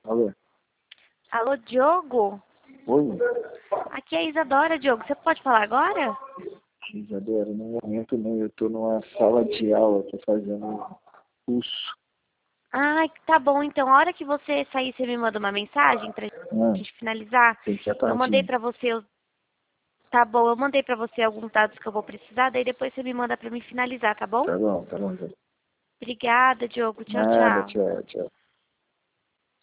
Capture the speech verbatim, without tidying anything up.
Alô? Alô, Diogo? Oi? Aqui é a Isadora, Diogo. Você pode falar agora? Isadora, no momento não, eu tô numa sala de aula, tô fazendo curso. Ah, tá bom. Então, a hora que você sair, você me manda uma mensagem pra Ah, gente finalizar. tem que ir a Eu mandei partir. pra você... o- Tá bom, eu mandei pra você alguns dados que eu vou precisar, daí depois você me manda pra mim finalizar, tá bom? Tá bom, tá bom. Obrigada, Diogo. Tchau, Nada, tchau. tchau, tchau.